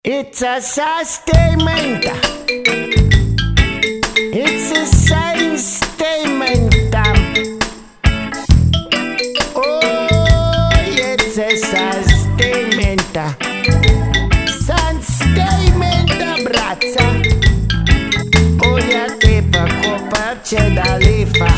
It's a sustainment. It's a science statement. Oh, it's a sustainment. Sustainment, brața. Uite pe copă ce da lifa.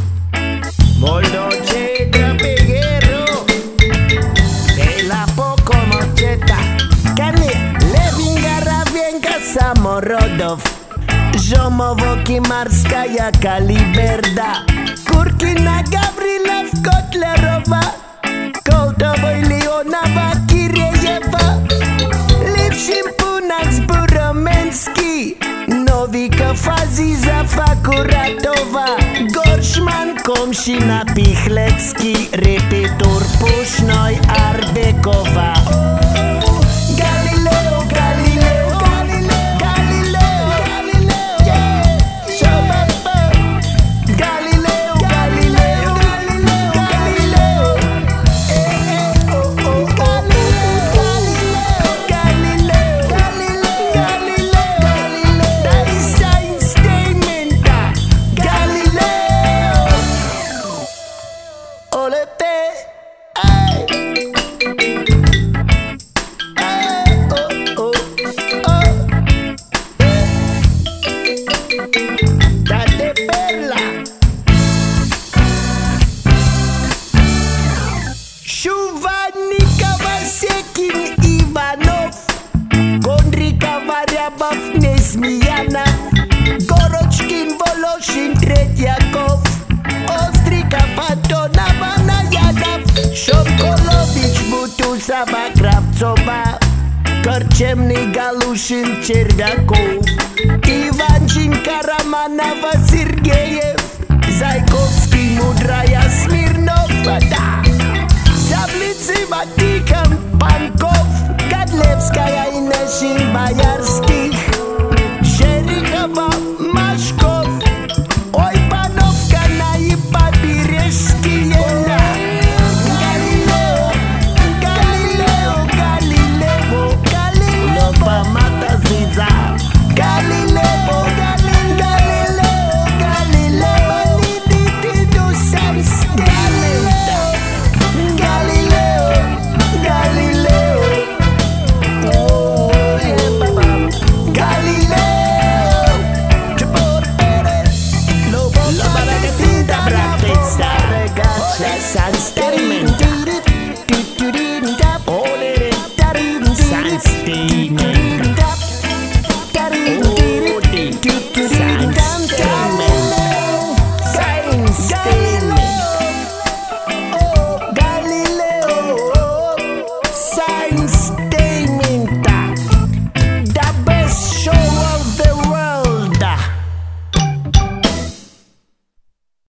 Moldoce de peghero. De la poco moceta. Cane, Levinga, Ravenka, Samorodov. Jomovoki, Marskaya, Kaliberda. Kurkina, Gavrilov, Kotlerova. Koltovo, Leonova, Kireyeva. Lipshim, Punax, Buromenski. Novika, Faziza, Fakuratova. Gorshman, Komshina, Pichlecki. Repetor, Pushnoi, Arbekova. Galileo, Galileo, Galileo, Galileo, Galileo, yeah. Shababa. Galileo, Galileo, Galileo, Galileo. Oh, oh, Galileo, Galileo, Galileo, Galileo, Galileo. That is science statement. Galileo. Olete. Ay. Date perla. Shuvanika Vasekin Ivanov. Konrika Varyabov Nesmiana. Gorochkin Voloshin Tretyakov. Ostrika Fatona Vanayadov. Shokolovic Butuzova Kravtsova. Korchemny Galushin Chervyakov. Ivanchin Karamanova Sergeyev. Zaykovsky Mudraya Smirnova. Sablitsy Vatikan Pankov. Gadlevskaya Ineshin Bayan.